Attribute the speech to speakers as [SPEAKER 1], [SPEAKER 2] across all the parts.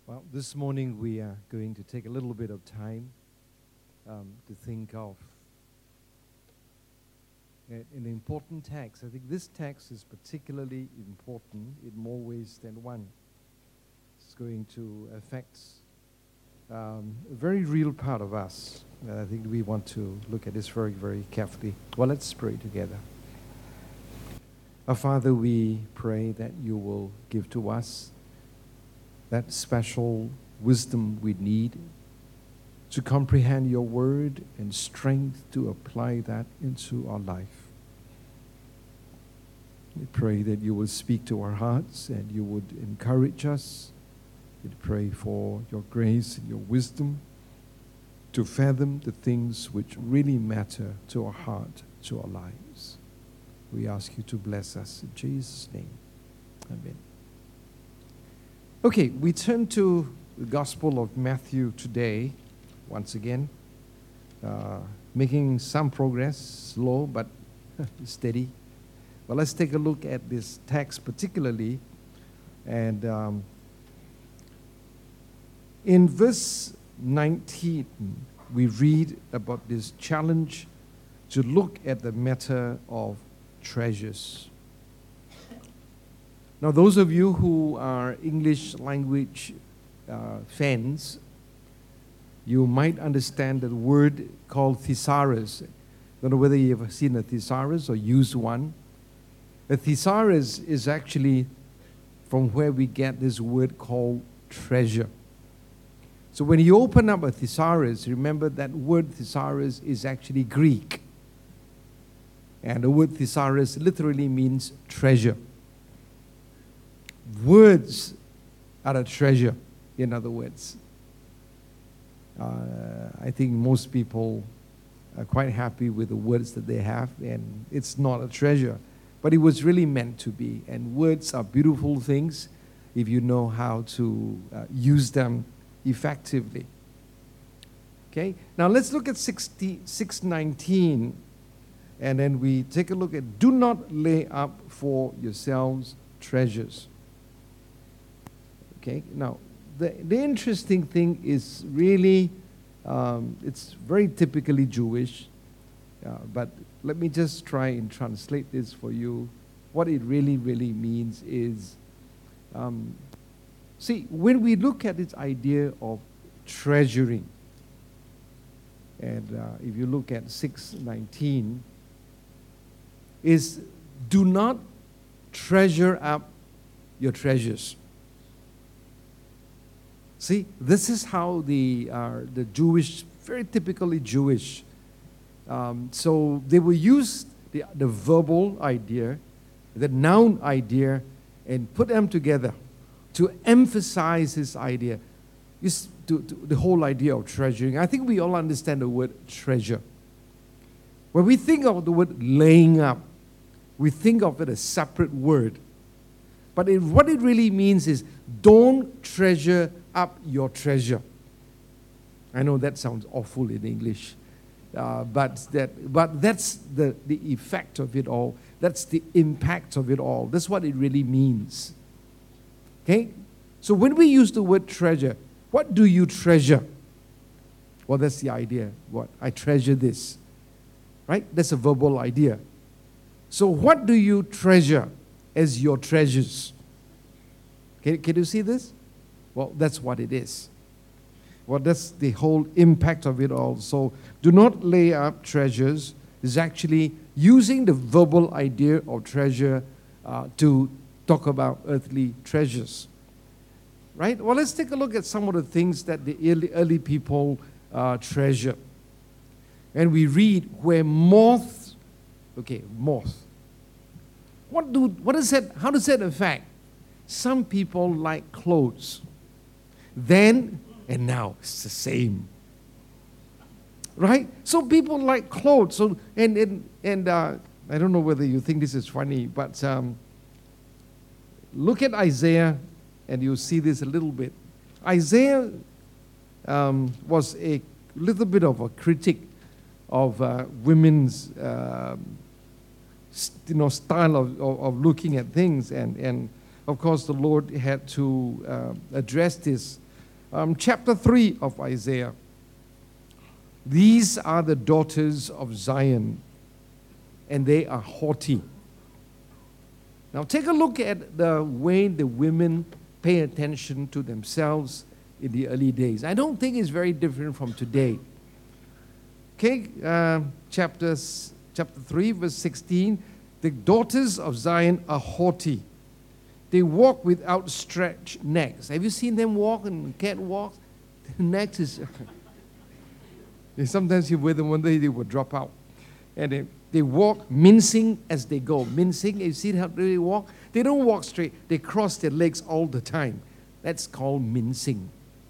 [SPEAKER 1] Well, this morning we are going to take a little bit of time to think of an important text. I think this text is particularly important in more ways than one. It's going to affect a very real part of us. I think we want to look at this very, very carefully. Well, let's pray together. Our Father, we pray that you will give to us that special wisdom we need to comprehend your word and strength to apply that into our life. We pray that you will speak to our hearts and you would encourage us. We pray for your grace and your wisdom to fathom the things which really matter to our heart, to our lives. We ask you to bless us in Jesus' name. Amen. Okay, we turn to the Gospel of Matthew today, once again, making some progress, slow but steady. But let's take a look at this text particularly. And in verse 19, we read about this challenge to look at the matter of treasures. Now, those of you who are English language fans, you might understand the word called thesaurus. I don't know whether you've ever seen a thesaurus or used one. A thesaurus is actually from where we get this word called treasure. So when you open up a thesaurus, remember that word thesaurus is actually Greek. And the word thesaurus literally means treasure. Words are a treasure, in other words. I think most people are quite happy with the words that they have, and it's not a treasure, but it was really meant to be. And words are beautiful things if you know how to use them effectively. Okay, now let's look at 6:19, and then we take a look at, do not lay up for yourselves treasures. Okay, now the interesting thing is really, it's very typically Jewish, but let me just try and translate this for you. What it really means is, see, when we look at this idea of treasuring, and if you look at 6:19, is do not treasure up your treasures. See, this is how the Jewish, very typically Jewish. So they will use the verbal idea, the noun idea, and put them together to emphasize this idea, the whole idea of treasuring. I think we all understand the word treasure. When we think of the word laying up, we think of it as a separate word. But what it really means is don't treasure up your treasure. I know that sounds awful in English, but that's the effect of it all. That's the impact of it all. That's what it really means. Okay? So when we use the word treasure, what do you treasure? Well, that's the idea. What? I treasure this. Right? That's a verbal idea. So what do you treasure as your treasures? Can you see this? Well, that's what it is. Well, that's the whole impact of it all. So do not lay up treasures is actually using the verbal idea of treasure to talk about earthly treasures. Right? Well, let's take a look at some of the things that the early people treasure. And we read where moth. What is that? How does that affect? Some people like clothes. Then and now, it's the same. Right? So people like clothes. So and I don't know whether you think this is funny, but look at Isaiah, and you'll see this a little bit. Isaiah was a little bit of a critic of women's style of looking at things, and of course the Lord had to address this Chapter 3 of Isaiah. These are the daughters of Zion, and they are haughty. Now take a look at the way the women pay attention to themselves in the early days. I don't think it's very different from today. Okay, chapter 3, verse 16. The daughters of Zion are haughty. They walk with outstretched necks. Have you seen them walk and cat walks? The necks is... Sometimes you wear them one day, they will drop out. And they walk mincing as they go. Mincing, you see how they walk? They don't walk straight. They cross their legs all the time. That's called mincing.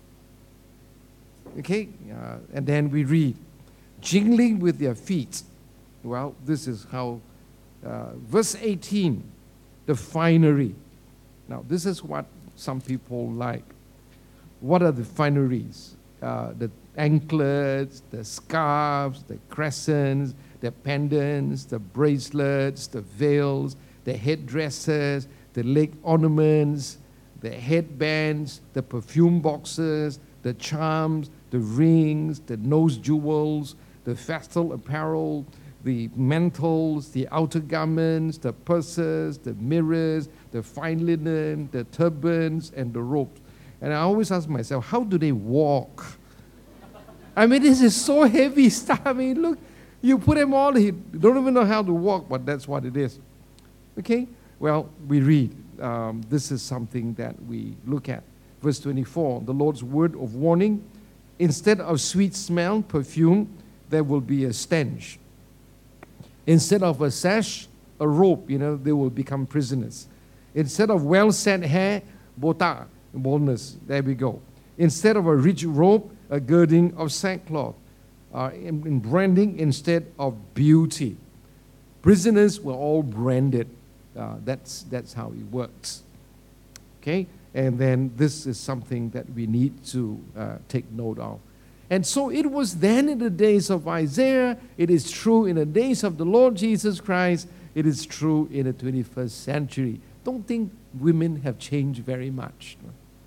[SPEAKER 1] Okay? And then we read, jingling with their feet. Well, this is how... verse 18, the finery. Now, this is what some people like. What are the fineries? The anklets, the scarves, the crescents, the pendants, the bracelets, the veils, the headdresses, the leg ornaments, the headbands, the perfume boxes, the charms, the rings, the nose jewels, the festal apparel, the mantles, the outer garments, the purses, the mirrors, the fine linen, the turbans, and the robes. And I always ask myself, how do they walk? I mean, this is so heavy stuff. I mean, look, you put them all, you don't even know how to walk, but that's what it is. Okay? Well, we read. This is something that we look at. Verse 24, the Lord's word of warning. Instead of sweet smell, perfume, there will be a stench. Instead of a sash, a rope, they will become prisoners. Instead of well-set hair, botak, baldness. There we go. Instead of a rich robe, a girding of sackcloth. In branding instead of beauty. Prisoners were all branded. That's how it works. Okay? And then this is something that we need to take note of. And so it was then in the days of Isaiah, it is true in the days of the Lord Jesus Christ, it is true in the 21st century. Don't think women have changed very much.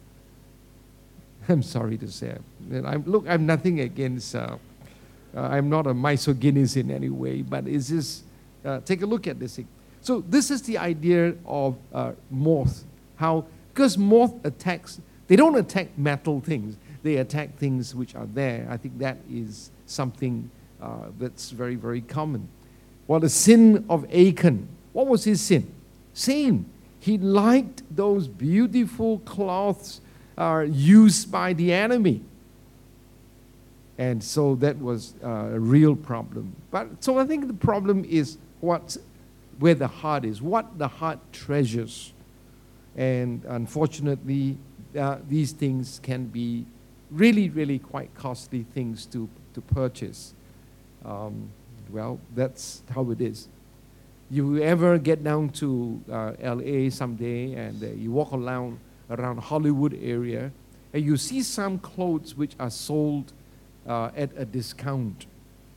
[SPEAKER 1] I'm sorry to say. I'm nothing against, I'm not a misogynist in any way, but it's just, take a look at this thing. So this is the idea of moth. Because moth attacks, they don't attack metal things. They attack things which are there. I think that is something that's very, very common. Well, the sin of Achan. What was his sin? Same. He liked those beautiful cloths used by the enemy. And so that was a real problem. So I think the problem is where the heart is, what the heart treasures. And unfortunately, these things can be really, really quite costly things to purchase. Well, that's how it is. You ever get down to LA someday and you walk around Hollywood area and you see some clothes which are sold at a discount.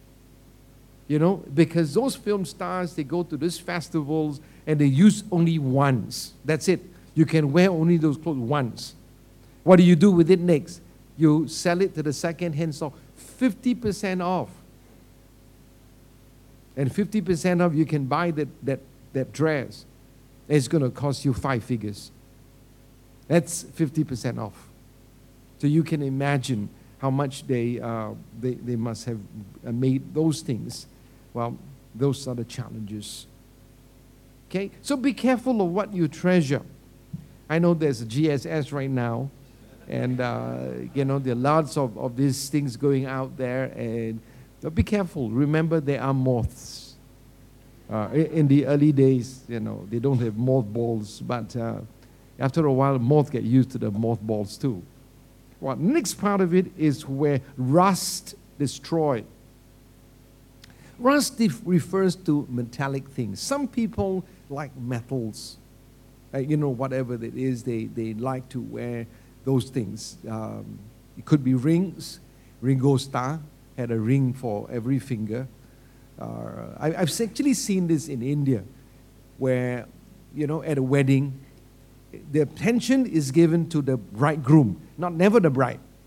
[SPEAKER 1] Because those film stars, they go to these festivals and they use only once. That's it. You can wear only those clothes once. What do you do with it next? You sell it to the second-hand store, 50% off. And 50% off, you can buy that dress. It's going to cost you 5 figures. That's 50% off. So you can imagine how much they must have made those things. Well, those are the challenges. Okay? So be careful of what you treasure. I know there's a GSS right now. And, there are lots of these things going out there. And be careful. Remember, there are moths. In the early days, they don't have mothballs. But after a while, moths get used to the mothballs too. Well, next part of it is where rust destroyed. Rust refers to metallic things. Some people like metals. Whatever it is, they like to wear those things. It could be rings. Ringo Starr had a ring for every finger. I've actually seen this in India, where, at a wedding, the attention is given to the bridegroom, never the bride.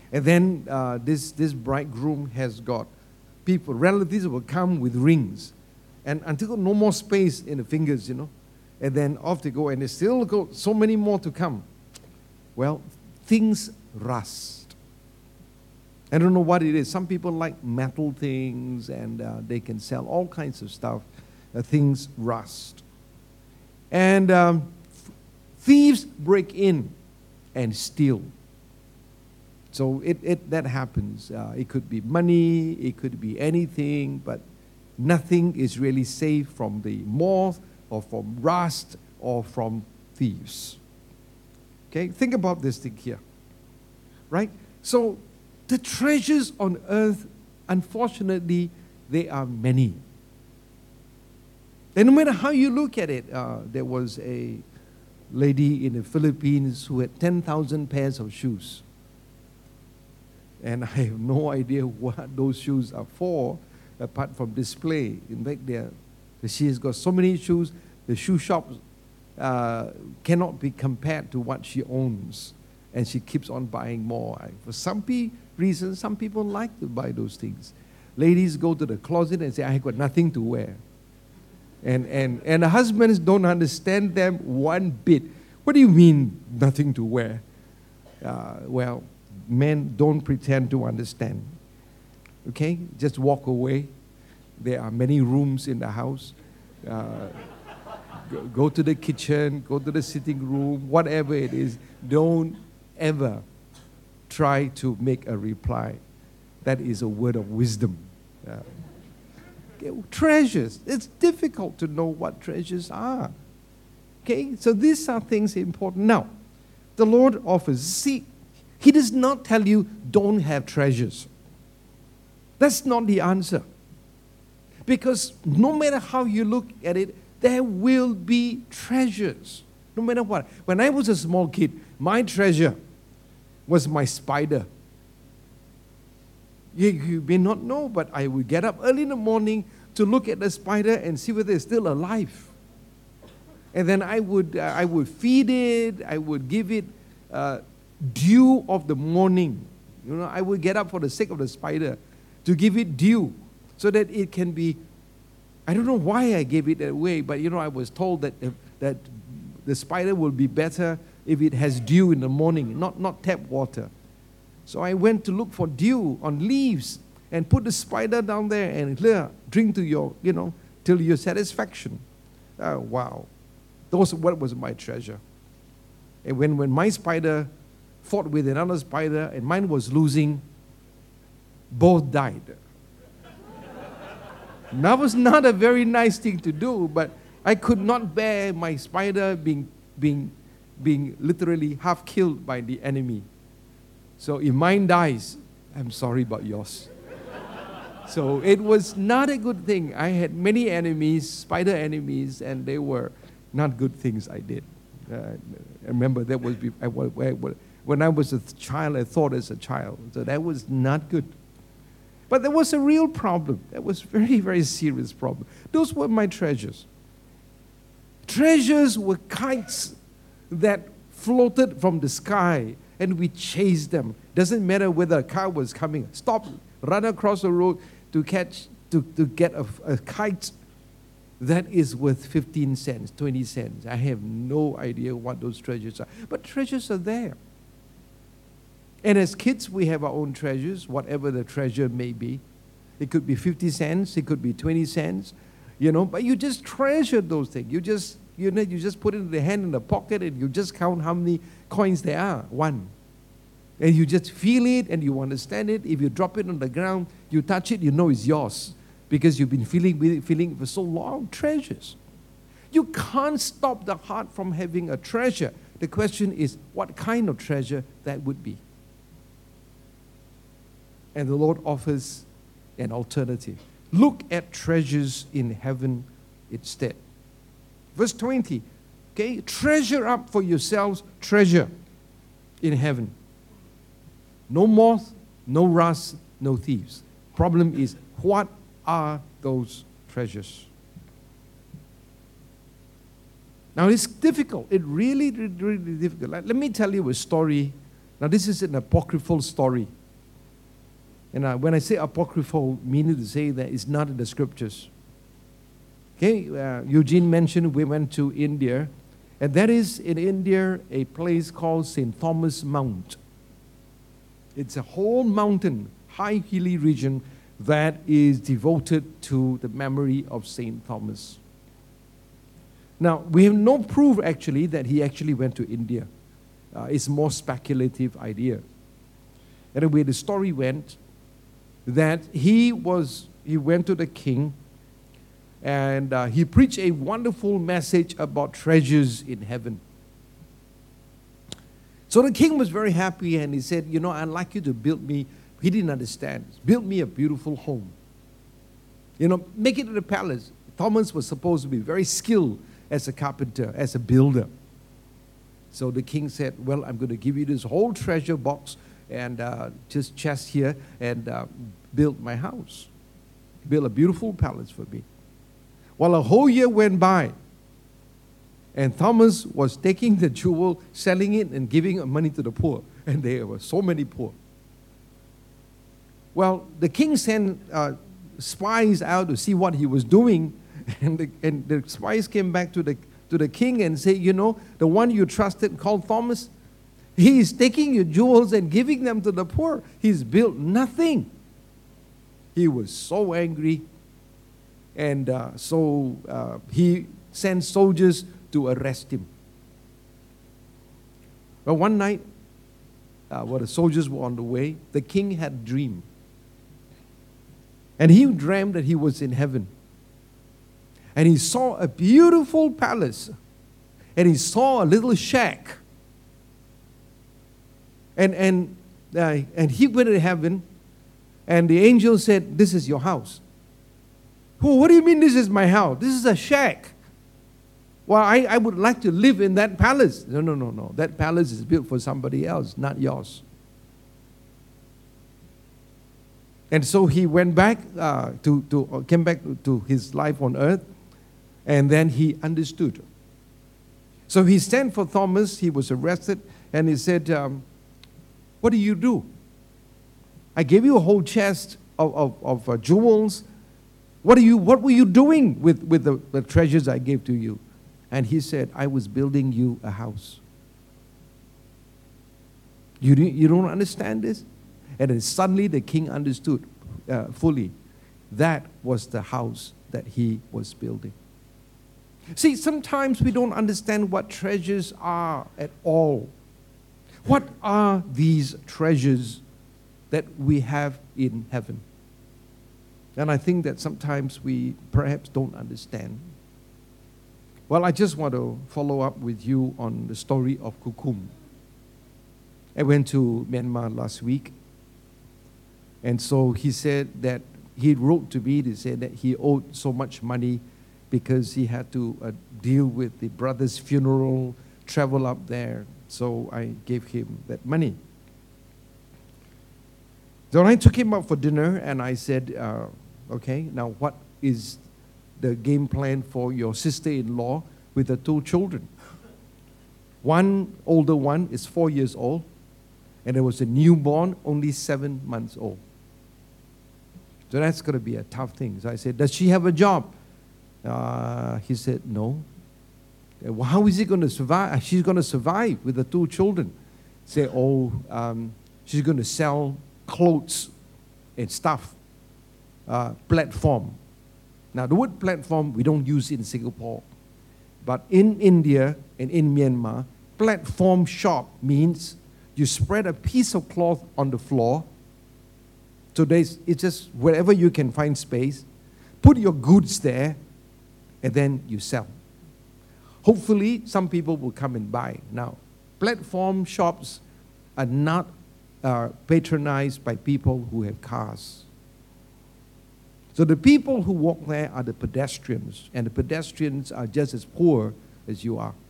[SPEAKER 1] And then this bridegroom has got people, relatives will come with rings. And until no more space in the fingers, And then off they go, and they still go, so many more to come. Well, things rust. I don't know what it is. Some people like metal things, and they can sell all kinds of stuff. Things rust. And thieves break in and steal. So that happens. It could be money, it could be anything, but nothing is really safe from the moth or from rust or from thieves. Okay, think about this thing here. Right? So the treasures on earth, unfortunately, they are many. And no matter how you look at it, there was a lady in the Philippines who had 10,000 pairs of shoes. And I have no idea what those shoes are for, apart from display. In fact, she has got so many shoes, the shoe shops cannot be compared to what she owns. And she keeps on buying more. For some reasons, some people like to buy those things. Ladies go to the closet and say, I have got nothing to wear. And the husbands don't understand them one bit. What do you mean, nothing to wear? Well, men don't pretend to understand. Okay? Just walk away. There are many rooms in the house. Go to the kitchen, go to the sitting room, whatever it is. Don't ever try to make a reply. That is a word of wisdom. Treasures. It's difficult to know what treasures are. Okay? So these are things important. Now, the Lord offers. See, He does not tell you, don't have treasures. That's not the answer. Because no matter how you look at it, there will be treasures. No matter what. When I was a small kid, my treasure was my spider. You may not know, but I would get up early in the morning to look at the spider and see whether it's still alive. And then I would feed it, I would give it dew of the morning. I would get up for the sake of the spider to give it dew so that it can be, I don't know why I gave it that way, but I was told that the spider will be better if it has dew in the morning, not tap water. So I went to look for dew on leaves and put the spider down there and drink to your, till your satisfaction. Oh, wow. What was my treasure. And when my spider fought with another spider and mine was losing, both died. That was not a very nice thing to do, but I could not bear my spider being literally half killed by the enemy. So if mine dies, I'm sorry about yours. So it was not a good thing. I had many enemies, spider enemies, and they were not good things I did. I remember that was when I was a child, I thought as a child. So that was not good. But there was a real problem. That was very, very serious problem. Those were my treasures. Treasures were kites that floated from the sky, and we chased them. Doesn't matter whether a car was coming. Stop, run across the road to get a kite that is worth 15 cents, 20 cents. I have no idea what those treasures are. But treasures are there. And as kids, we have our own treasures, whatever the treasure may be. It could be 50 cents, it could be 20 cents, but you just treasure those things. You just put it in the hand in the pocket and you just count how many coins there are. One. And you just feel it and you understand it. If you drop it on the ground, you touch it, you know it's yours. Because you've been feeling it for so long. Treasures. You can't stop the heart from having a treasure. The question is, what kind of treasure that would be? And the Lord offers an alternative. Look at treasures in heaven instead. Verse 20, okay? Treasure up for yourselves treasure in heaven. No moth, no rust, no thieves. Problem is, what are those treasures? Now it's difficult. It really, really difficult. Let me tell you a story. Now this is an apocryphal story. And when I say apocryphal, meaning to say that it's not in the scriptures. Okay, Eugene mentioned we went to India, and that is in India a place called St. Thomas Mount. It's a whole mountain, high hilly region that is devoted to the memory of St. Thomas. Now, we have no proof actually that he actually went to India. It's a more speculative idea. Anyway, the story went that he went to the king, and he preached a wonderful message about treasures in heaven. So the king was very happy, and he said, I'd like you to build me, he didn't understand, build me a beautiful home. Make it in a palace. Thomas was supposed to be very skilled as a carpenter, as a builder. So the king said, well, I'm going to give you this whole treasure box and just chest here and build my house. Build a beautiful palace for me. Well, a whole year went by, and Thomas was taking the jewel, selling it, and giving money to the poor. And there were so many poor. Well, the king sent spies out to see what he was doing, and the spies came back to the king and said, the one you trusted called Thomas, he is taking your jewels and giving them to the poor. He's built nothing. He was so angry. And so he sent soldiers to arrest him. But one night, while the soldiers were on the way, the king had a dream. And he dreamed that he was in heaven. And he saw a beautiful palace. And he saw a little shack. And he went to heaven, and the angel said, this is your house. Oh, what do you mean this is my house? This is a shack. Well, I would like to live in that palace. No. That palace is built for somebody else, not yours. And so he went back came back to his life on earth, and then he understood. So he sent for Thomas. He was arrested, and he said, what do you do? I gave you a whole chest of jewels. What were you doing with the treasures I gave to you? And he said, I was building you a house. You don't understand this? And then suddenly the king understood fully. That was the house that he was building. See, sometimes we don't understand what treasures are at all. What are these treasures that we have in heaven? And I think that sometimes we perhaps don't understand. Well, I just want to follow up with you on the story of Kukum. I went to Myanmar last week. And so he said that he wrote to me to say that he owed so much money because he had to deal with the brother's funeral, travel up there. So I gave him that money. So I took him out for dinner, and I said, okay, now what is the game plan for your sister-in-law with the two children? One older one is 4 years old, and there was a newborn, only 7 months old. So that's going to be a tough thing. So I said, does she have a job? He said, no. Well, how is he going to survive? She's going to survive with the two children. Say, she's going to sell clothes and stuff. Platform. Now, the word platform, we don't use in Singapore. But in India and in Myanmar, platform shop means you spread a piece of cloth on the floor. So it's just wherever you can find space. Put your goods there, and then you sell. Hopefully, some people will come and buy. Now, platform shops are not patronized by people who have cars. So the people who walk there are the pedestrians, and the pedestrians are just as poor as you are.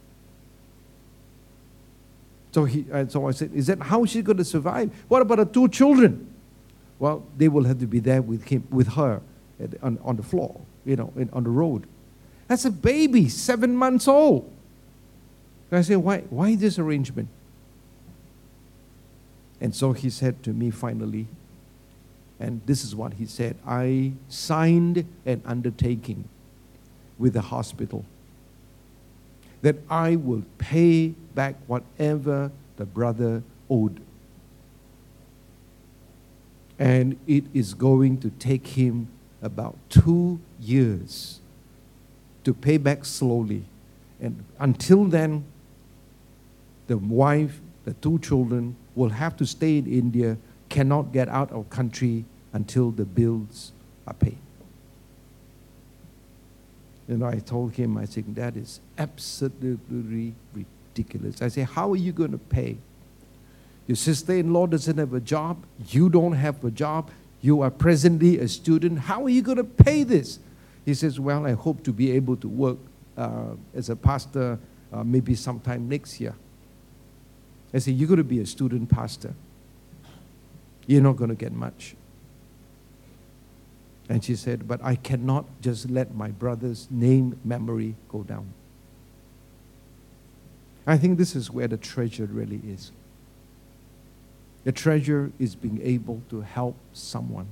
[SPEAKER 1] So I said, is that how she's going to survive? What about the two children? Well, they will have to be there with her on the floor, on the road. That's a baby, 7 months old. So I said, why this arrangement? And so he said to me finally, And this is what he said: I signed an undertaking with the hospital that I will pay back whatever the brother owed. And it is going to take him about 2 years to pay back slowly. And until then, the wife, the 2 children will have to stay in India, cannot get out of country until the bills are paid. And I told him, I said, that is absolutely ridiculous. I said, how are you going to pay? Your sister-in-law doesn't have a job. You don't have a job. You are presently a student. How are you going to pay this? He says, well, I hope to be able to work as a pastor maybe sometime next year. I said, you're going to be a student pastor. You're not going to get much. And she said, but I cannot just let my brother's name memory go down. I think this is where the treasure really is. The treasure is being able to help someone.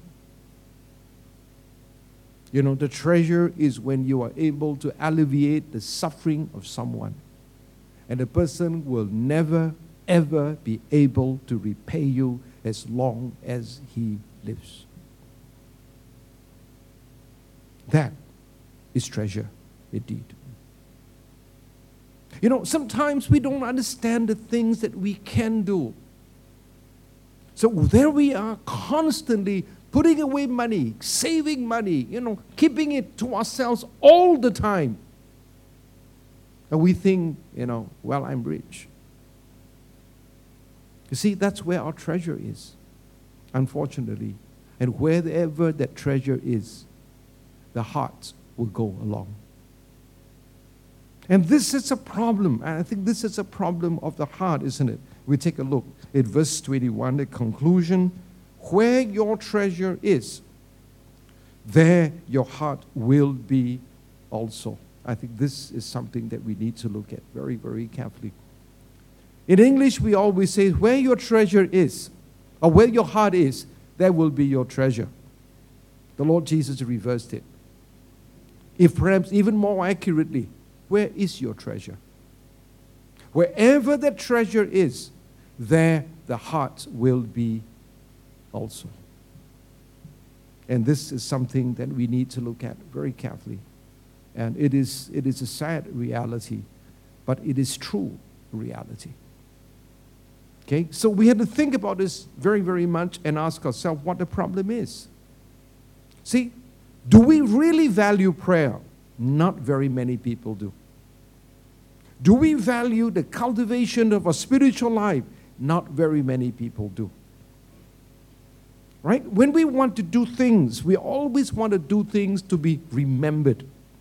[SPEAKER 1] You know, the treasure is when you are able to alleviate the suffering of someone. And the person will never, ever be able to repay you as long as he lives. That is treasure indeed. You know, sometimes we don't understand the things that we can do. So there we are, constantly putting away money, saving money, you know, keeping it to ourselves all the time. And we think, you know, well, I'm rich. You see, that's where our treasure is, unfortunately. And wherever that treasure is, the heart will go along. And this is a problem. And I think this is a problem of the heart, isn't it? We take a look at verse 21, the conclusion. Where your treasure is, there your heart will be also. I think this is something that we need to look at very, very carefully. In English, we always say, where your treasure is, or where your heart is, there will be your treasure. The Lord Jesus reversed it. If perhaps even more accurately, where is your treasure? Wherever the treasure is, there the heart will be also. And this is something that we need to look at very carefully. And it is a sad reality, but it is true reality. Okay, so we have to think about this very, very much and ask ourselves what the problem is. See, do we really value prayer? Not very many people do. Do we value the cultivation of a spiritual life? Not very many people do. Right? When we want to do things, we always want to do things to be remembered.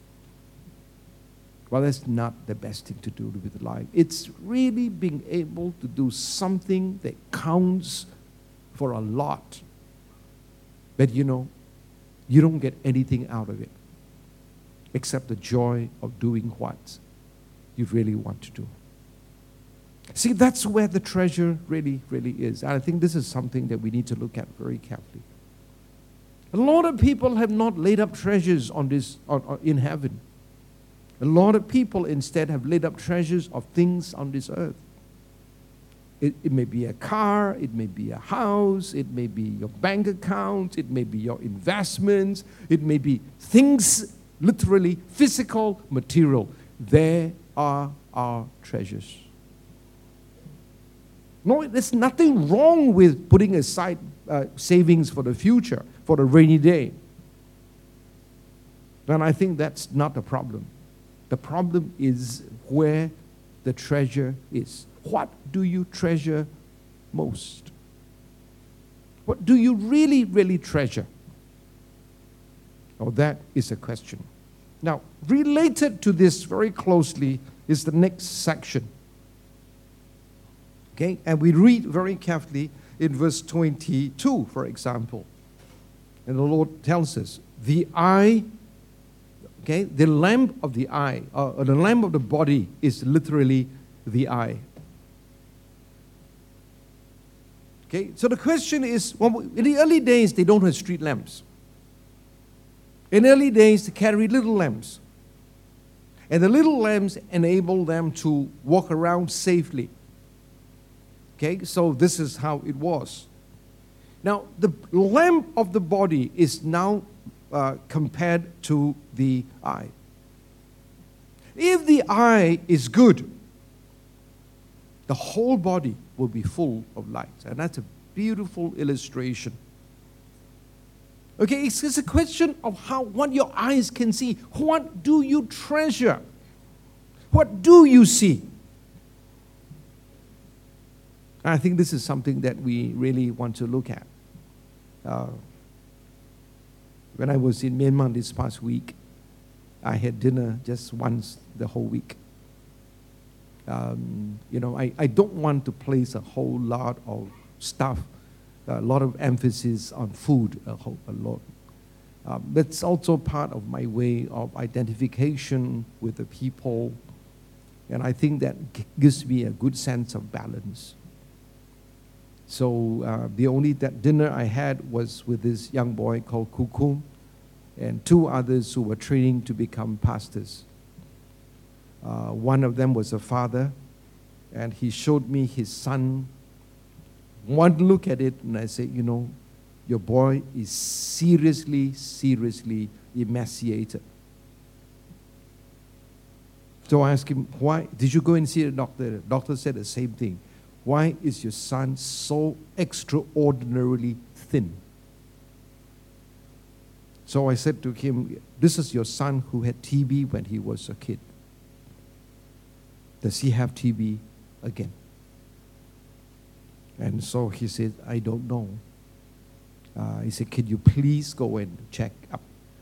[SPEAKER 1] Well, that's not the best thing to do with life. It's really being able to do something that counts for a lot. But you know, you don't get anything out of it except the joy of doing what you really want to do. See, that's where the treasure really, really is. And I think this is something that we need to look at very carefully. A lot of people have not laid up treasures in heaven. A lot of people instead have laid up treasures of things on this earth. It may be a car, it may be a house, it may be your bank account, it may be your investments, it may be things, literally physical, material. There are our treasures. No, there's nothing wrong with putting aside savings for the future, for the rainy day. And I think that's not the problem. The problem is where the treasure is. What do you treasure most? What do you really, really treasure? Oh, that is a question. Now, related to this very closely is the next section. Okay, and we read very carefully in verse 22, for example. And the Lord tells us, the eye, okay, the lamp of the eye, or the lamp of the body is literally the eye. Okay, so the question is, well, in the early days, they don't have street lamps. In early days, they carry little lamps. And the little lamps enable them to walk around safely. Okay, so this is how it was. Now, the lamp of the body is now compared to the eye. If the eye is good, the whole body will be full of light. And that's a beautiful illustration. Okay, it's a question of what your eyes can see. What do you treasure? What do you see? I think this is something that we really want to look at. When I was in Myanmar this past week, I had dinner just once the whole week. I don't want to place a whole lot of stuff, a lot of emphasis on food, a lot. That's also part of my way of identification with the people, and I think that gives me a good sense of balance. So the only dinner I had was with this young boy called Kukum and two others who were training to become pastors. One of them was a father, and he showed me his son. One look at it, and I said, your boy is seriously, seriously emaciated. So I asked him, why? Did you go and see the doctor? The doctor said the same thing. Why is your son so extraordinarily thin? So I said to him, this is your son who had TB when he was a kid. Does he have TB again? And so he said, I don't know. He said, can you please go and check up?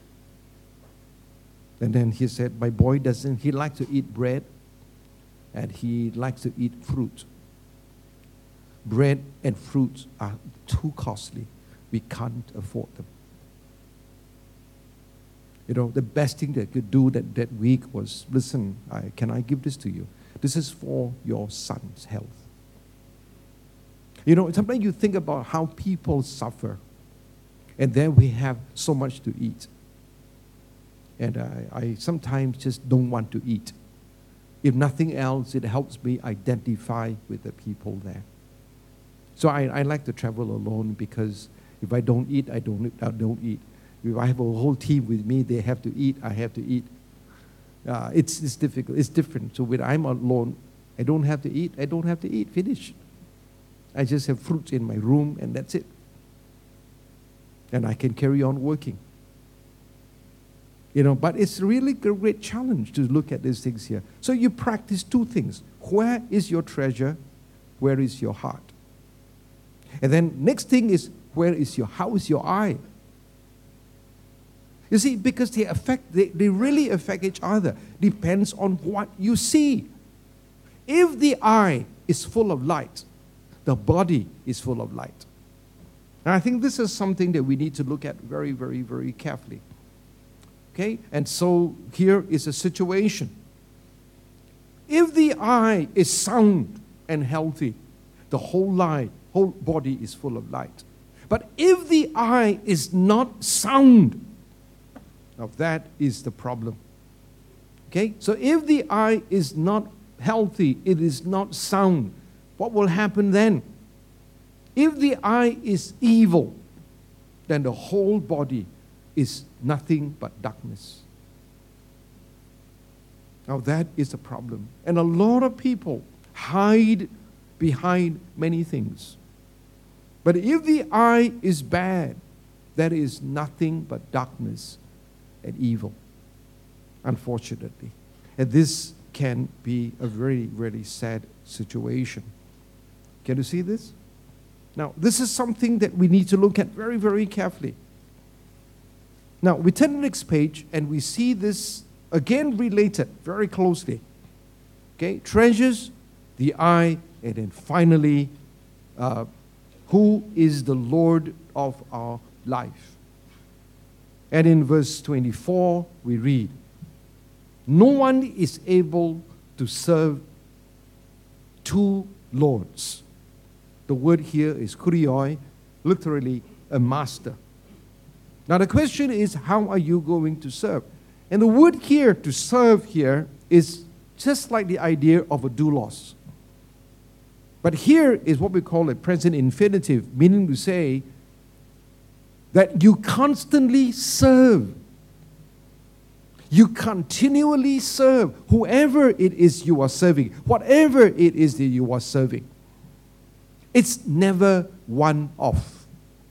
[SPEAKER 1] And then he said, my boy he likes to eat bread and he likes to eat fruit. Bread and fruits are too costly. We can't afford them. The best thing they could do that week was, listen, can I give this to you? This is for your son's health. Sometimes you think about how people suffer, and then we have so much to eat. And I sometimes just don't want to eat. If nothing else, it helps me identify with the people there. So I like to travel alone because if I don't eat, I don't eat. If I have a whole team with me, they have to eat, I have to eat. It's difficult. It's different. So when I'm alone, I don't have to eat. Finish. I just have fruits in my room and that's it. And I can carry on working. But it's really a great challenge to look at these things here. So you practice two things. Where is your treasure? Where is your heart? And then next thing is, how is your eye? You see, because they really affect each other. Depends on what you see. If the eye is full of light, the body is full of light. And I think this is something that we need to look at very, very, very carefully. Okay? And so here is a situation. If the eye is sound and healthy, the whole body is full of light. But if the eye is not sound, now that is the problem. Okay? So if the eye is not healthy, it is not sound, what will happen then? If the eye is evil, then the whole body is nothing but darkness. Now that is a problem. And a lot of people hide behind many things. But if the eye is bad, that is nothing but darkness and evil, unfortunately. And this can be a very, very sad situation. Can you see this? Now, this is something that we need to look at very, very carefully. Now, we turn to the next page and we see this again related very closely. Okay, treasures, the eye, and then finally, who is the Lord of our life? And in verse 24, we read, no one is able to serve two lords. The word here is kurioi, literally a master. Now the question is, how are you going to serve? And the word here, to serve here, is just like the idea of a doulos. But here is what we call a present infinitive, meaning to say that you constantly serve. You continually serve whoever it is you are serving, whatever it is that you are serving. It's never one-off.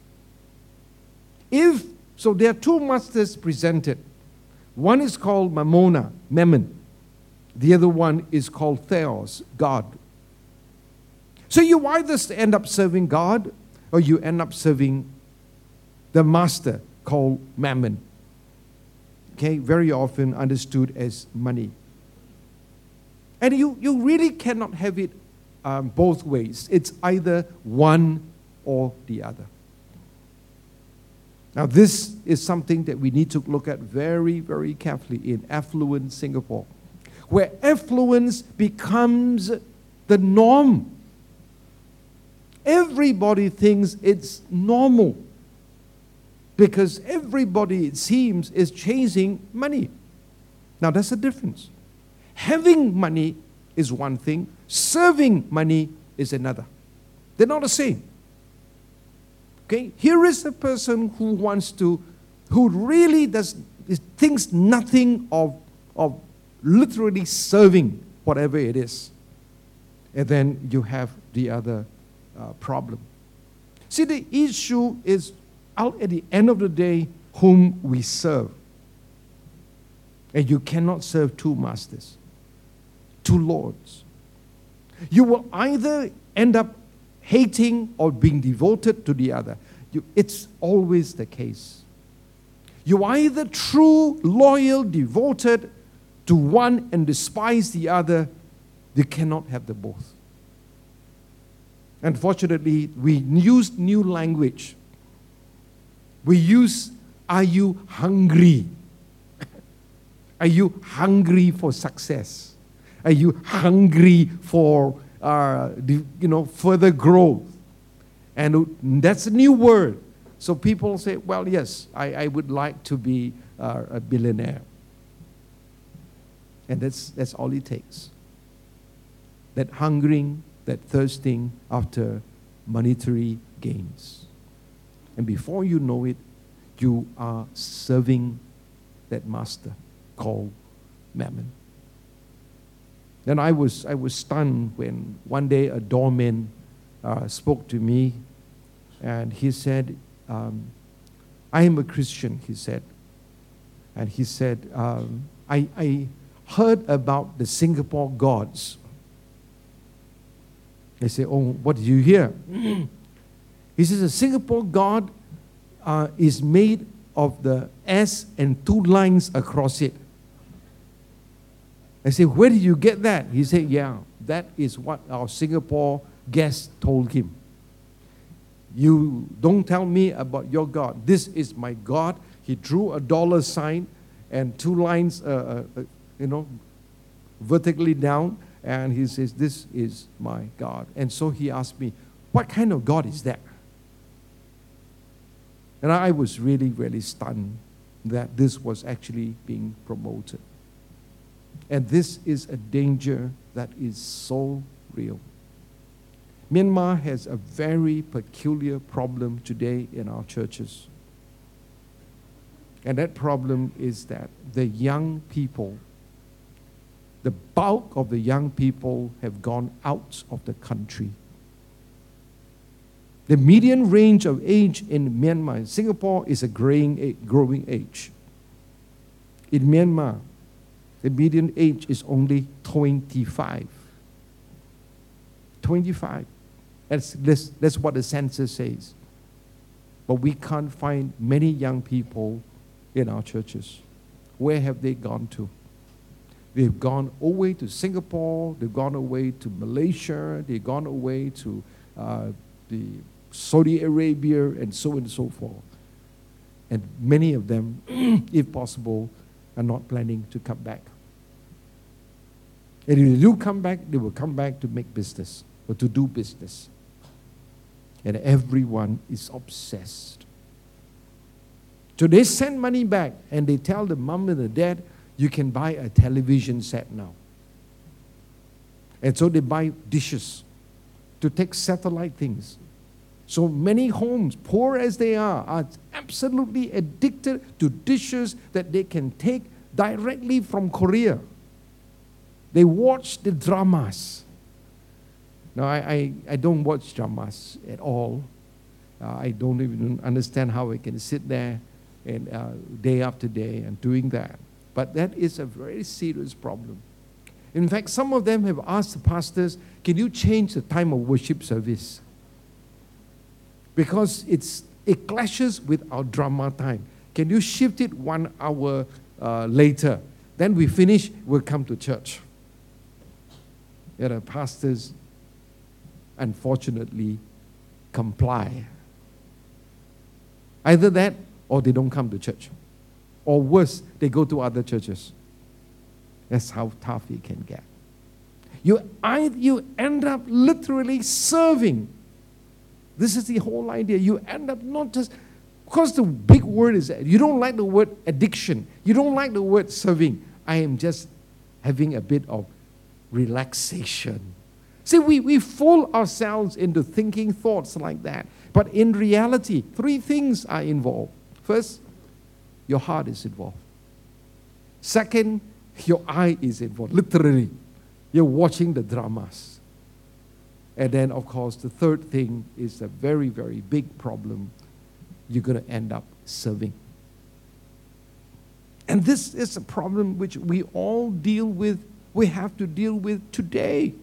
[SPEAKER 1] So there are two masters presented. One is called Mammon. The other one is called Theos, God. So you either end up serving God or you end up serving the master called Mammon. Okay, very often understood as money. And you really cannot have it both ways. It's either one or the other. Now this is something that we need to look at very, very carefully in affluent Singapore, where affluence becomes the norm. Everybody thinks it's normal because everybody, it seems, is chasing money. Now that's the difference. Having money is one thing, serving money is another. They're not the same. Okay? Here is a person who really thinks nothing of literally serving whatever it is. And then you have the other problem. See, the issue is out at the end of the day whom we serve. And you cannot serve two masters, two lords. You will either end up hating or being devoted to the other. It's always the case. You are either true, loyal, devoted to one and despise the other. You cannot have the both. Unfortunately, we use new language. We use, are you hungry? Are you hungry for success? Are you hungry for further growth? And that's a new word. So people say, well, yes, I would like to be a billionaire. And that's all it takes. That hungering, that thirsting after monetary gains. And before you know it, you are serving that master called Mammon. Then I was stunned when one day a doorman spoke to me, and he said, I am a Christian, he said. And he said, I heard about the Singapore gods. I said, oh, what did you hear? He says, the Singapore God is made of the S and two lines across it. I said, where did you get that? He said, yeah, that is what our Singapore guest told him. You don't tell me about your God. This is my God. He drew a dollar sign and two lines, vertically down. And he says, this is my God. And so he asked me, what kind of God is that? And I was really, really stunned that this was actually being promoted. And this is a danger that is so real. Myanmar has a very peculiar problem today in our churches. And that problem is that the young people, the bulk of the young people have gone out of the country. The median range of age in Myanmar, Singapore is a growing age. In Myanmar, the median age is only 25. 25. That's what the census says. But we can't find many young people in our churches. Where have they gone to? They've gone away to Singapore, they've gone away to Malaysia, they've gone away to the Saudi Arabia, and so on and so forth. And many of them, if possible, are not planning to come back. And if they do come back, they will come back to make business or to do business. And everyone is obsessed. So they send money back and they tell the mom and the dad, you can buy a television set now. And so they buy dishes to take satellite things. So many homes, poor as they are absolutely addicted to dishes that they can take directly from Korea. They watch the dramas. Now, I don't watch dramas at all. I don't even understand how I can sit there and day after day and doing that. But that is a very serious problem. In fact, some of them have asked the pastors, can you change the time of worship service? Because it clashes with our drama time. Can you shift it 1 hour later? Then we finish, we'll come to church. The pastors, unfortunately, comply. Either that or they don't come to church. Or worse, they go to other churches. That's how tough it can get. You end up literally serving. This is the whole idea. You end up not just, because the big word is, you don't like the word addiction. You don't like the word serving. I am just having a bit of relaxation. See, we fool ourselves into thinking thoughts like that. But in reality, 3 things are involved. First, your heart is involved. Second, your eye is involved. Literally, you're watching the dramas. And then, of course, the third thing is a very, very big problem. You're going to end up serving. And this is a problem which we all deal with, we have to deal with today.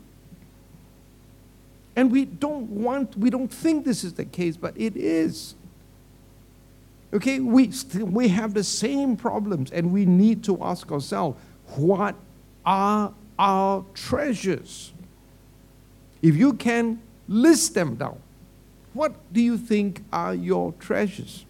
[SPEAKER 1] And we don't think this is the case, but it is. Okay, we have the same problems, and we need to ask ourselves, what are our treasures? If you can list them down, what do you think are your treasures?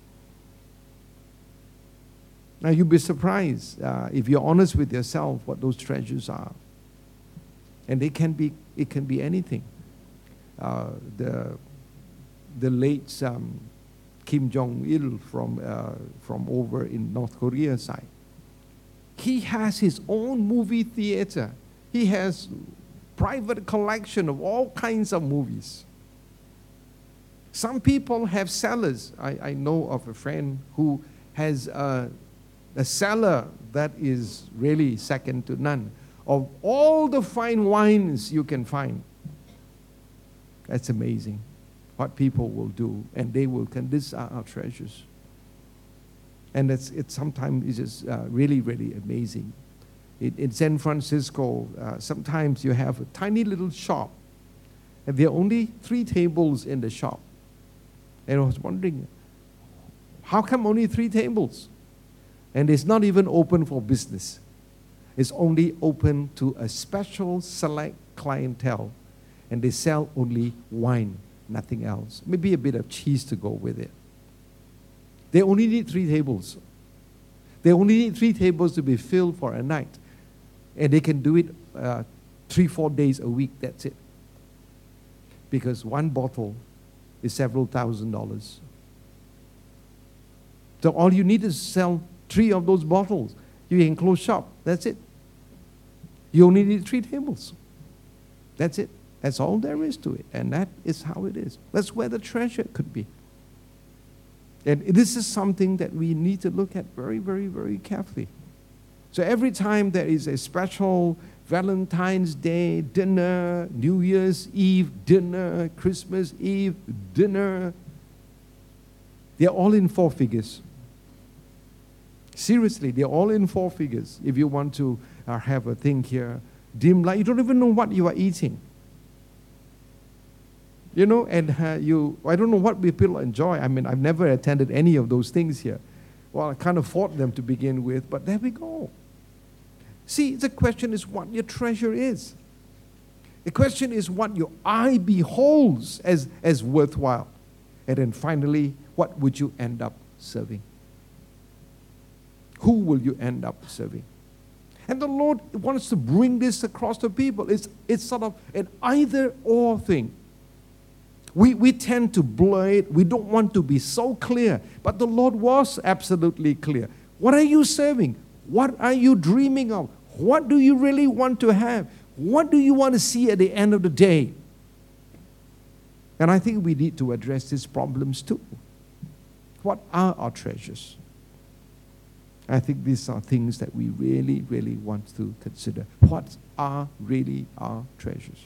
[SPEAKER 1] Now, you'll be surprised if you're honest with yourself what those treasures are. And it can be anything. The late Kim Jong-il from over in North Korea side, he has his own movie theater. He has private collection of all kinds of movies. Some people have cellars. I know of a friend who has a cellar that is really second to none of all the fine wines you can find. That's amazing what people will do, and they will, these are our treasures. And sometimes it's just really, really amazing. In San Francisco, sometimes you have a tiny little shop, and there are only 3 tables in the shop. And I was wondering, how come only 3 tables? And it's not even open for business. It's only open to a special select clientele. And they sell only wine, nothing else. Maybe a bit of cheese to go with it. They only need 3 tables. They only need 3 tables to be filled for a night. And they can do it 3-4 days a week, that's it. Because 1 bottle is several $1,000s. So all you need is sell 3 of those bottles. You can close shop, that's it. You only need 3 tables. That's it. That's all there is to it. And that is how it is. That's where the treasure could be. And this is something that we need to look at very, very, very carefully. So every time there is a special Valentine's Day dinner, New Year's Eve dinner, Christmas Eve dinner, they're all in 4 figures. Seriously, they're all in 4 figures. If you want to have a thing here, dim light, you don't even know what you are eating. You know, and I don't know what people enjoy. I mean, I've never attended any of those things here. Well, I can't afford them to begin with, but there we go. See, the question is what your treasure is. The question is what your eye beholds as worthwhile. And then finally, what would you end up serving? Who will you end up serving? And the Lord wants to bring this across to people. It's sort of an either-or thing. We tend to blur it. We don't want to be so clear. But the Lord was absolutely clear. What are you serving? What are you dreaming of? What do you really want to have? What do you want to see at the end of the day? And I think we need to address these problems too. What are our treasures? I think these are things that we really, really want to consider. What are really our treasures?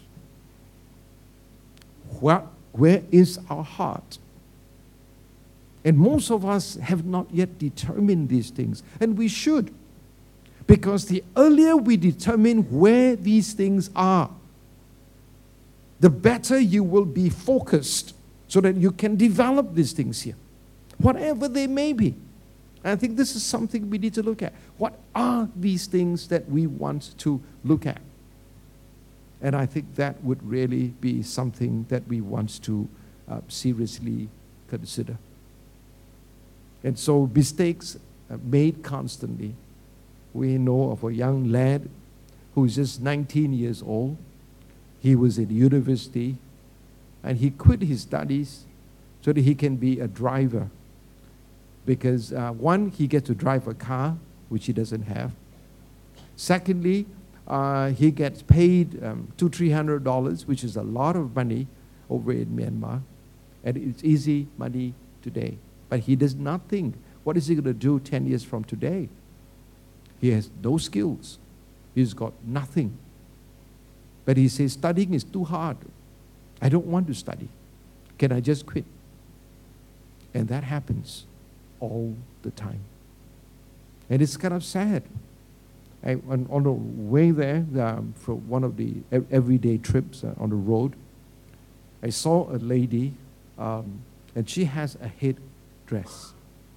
[SPEAKER 1] Where is our heart? And most of us have not yet determined these things. And we should. Because the earlier we determine where these things are, the better you will be focused so that you can develop these things here, whatever they may be. And I think this is something we need to look at. What are these things that we want to look at? And I think that would really be something that we want to seriously consider. And so mistakes are made constantly. We know of a young lad who is just 19 years old. He was in university and he quit his studies so that he can be a driver. Because one, he gets to drive a car, which he doesn't have. Secondly, he gets paid $200-300, which is a lot of money over in Myanmar. And it's easy money today. But he does not think, what is he going to do 10 years from today? He has no skills. He's got nothing. But he says, studying is too hard. I don't want to study. Can I just quit? And that happens all the time. And it's kind of sad. On the way there, for one of the everyday trips on the road, I saw a lady, and she has a headdress.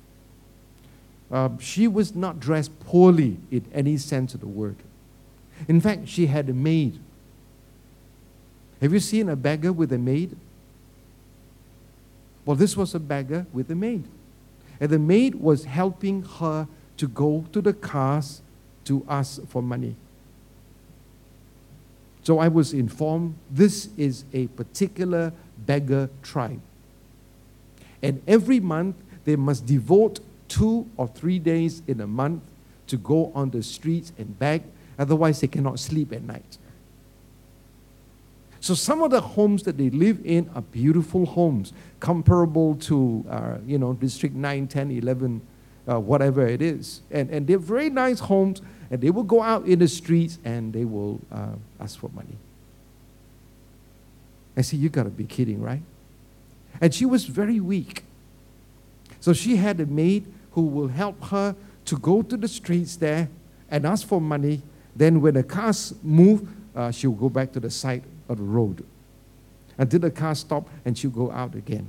[SPEAKER 1] She was not dressed poorly in any sense of the word. In fact, she had a maid. Have you seen a beggar with a maid? Well, this was a beggar with a maid. And the maid was helping her to go to the cars to ask for money. So I was informed this is a particular beggar tribe. And every month they must devote 2 or 3 days in a month to go on the streets and beg. Otherwise they cannot sleep at night. So some of the homes that they live in are beautiful homes, comparable to, District 9, 10, 11, whatever it is. And they're very nice homes, and they will go out in the streets and they will ask for money. I said, you got to be kidding, right? And she was very weak. So she had a maid who will help her to go to the streets there and ask for money. Then when the cars move, she'll go back to the side of the road until the car stops and she'll go out again.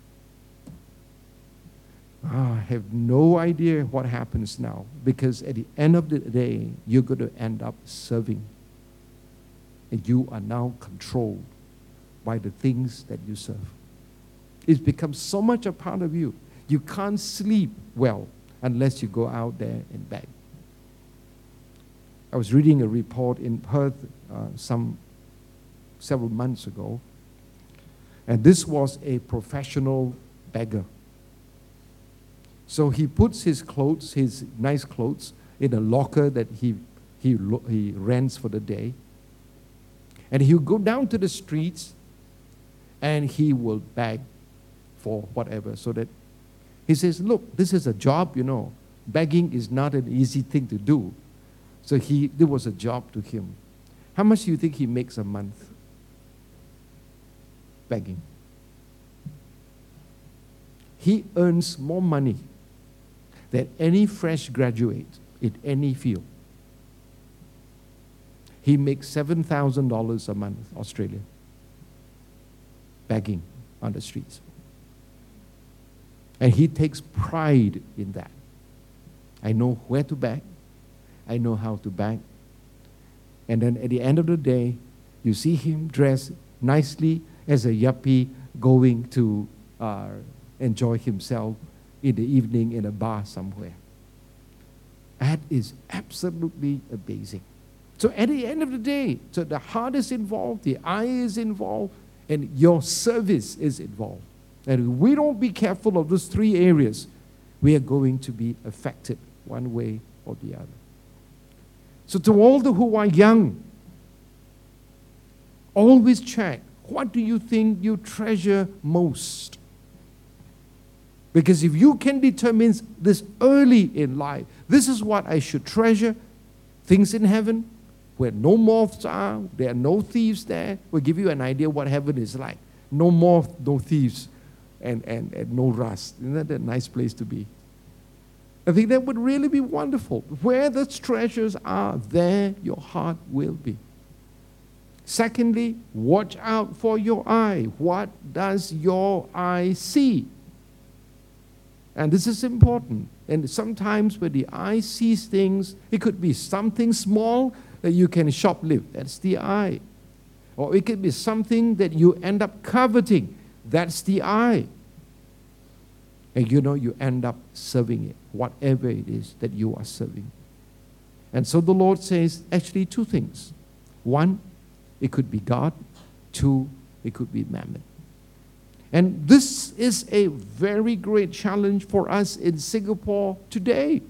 [SPEAKER 1] I have no idea what happens now, because at the end of the day, you're going to end up serving. And you are now controlled by the things that you serve. It's become so much a part of you. You can't sleep well unless you go out there and beg. I was reading a report in Perth several months ago, and this was a professional beggar. So he puts his clothes, his nice clothes, in a locker that he rents for the day, and he'll go down to the streets and he will beg for whatever. So that he says, look, this is a job, begging is not an easy thing to do. So it was a job to him. How much do you think he makes a month begging? He earns more money than any fresh graduate in any field. He makes $7,000 a month, Australian, begging on the streets. And he takes pride in that. I know where to beg. I know how to beg. And then at the end of the day, you see him dressed nicely as a yuppie going to enjoy himself in the evening in a bar somewhere. That is absolutely amazing. So at the end of the day, so the heart is involved, the eye is involved, And your service is involved. And if we don't be careful of those three areas, we are going to be affected one way or the other. So to all the who are young, always check, what do you think you treasure most? Because if you can determine this early in life, this is what I should treasure, things in heaven, where no moths are, there are no thieves there, will give you an idea what heaven is like. No moth, no thieves, and no rust. Isn't that a nice place to be? I think that would really be wonderful. Where the treasures are, there your heart will be. Secondly, watch out for your eye. What does your eye see? And this is important. And sometimes when the eye sees things, it could be something small that you can shoplift. That's the eye. Or it could be something that you end up coveting. That's the eye. And you end up serving it, whatever it is that you are serving. And so the Lord says, actually, two things. One, it could be God. Two, it could be mammon. And this is a very great challenge for us in Singapore today.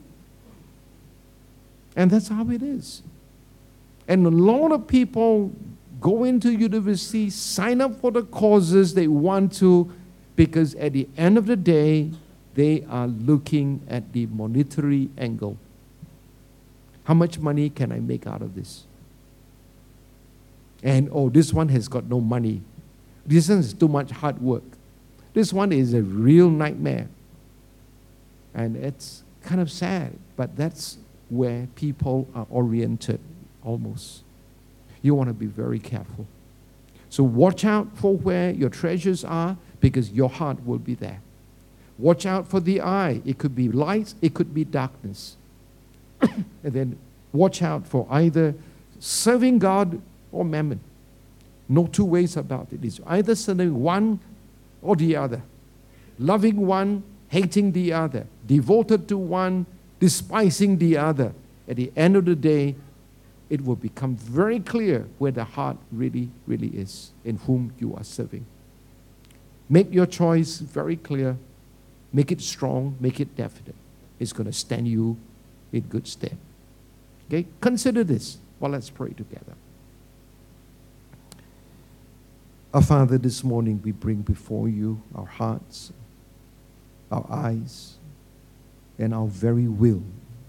[SPEAKER 1] And that's how it is. And a lot of people go into university, sign up for the courses they want to, because at the end of the day, they are looking at the monetary angle. How much money can I make out of this? And, this one has got no money. This one is too much hard work. This one is a real nightmare. And it's kind of sad, but that's where people are oriented almost. You want to be very careful. So watch out for where your treasures are, because your heart will be there. Watch out for the eye. It could be light, it could be darkness. And then watch out for either serving God or mammon. No two ways about it. It's either serving one or the other. Loving one, hating the other. Devoted to one, despising the other. At the end of the day, it will become very clear where the heart really, really is, in whom you are serving. Make your choice very clear. Make it strong. Make it definite. It's going to stand you in good stead. Okay? Consider this. Well, let's pray together. Our Father, this morning we bring before you our hearts, our eyes, and our very will.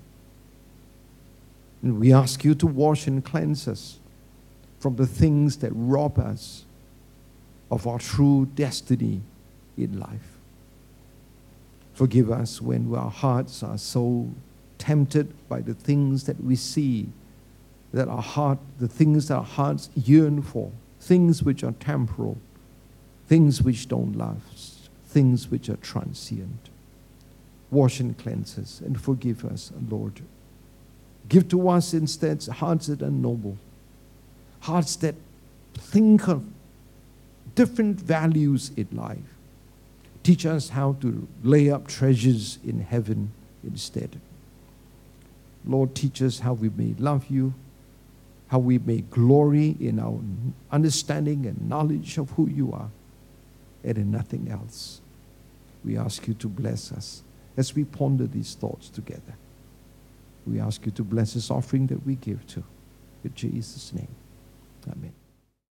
[SPEAKER 1] And we ask you to wash and cleanse us from the things that rob us of our true destiny in life. Forgive us when our hearts are so tempted by the things that we see, that the things that our hearts yearn for, things which are temporal, things which don't last, things which are transient. Wash and cleanse us and forgive us, Lord. Give to us instead hearts that are noble, hearts that think of different values in life. Teach us how to lay up treasures in heaven instead. Lord, teach us how we may love you, how we may glory in our understanding and knowledge of who you are, and in nothing else. We ask you to bless us as we ponder these thoughts together. We ask you to bless this offering that we give to. In Jesus' name, amen.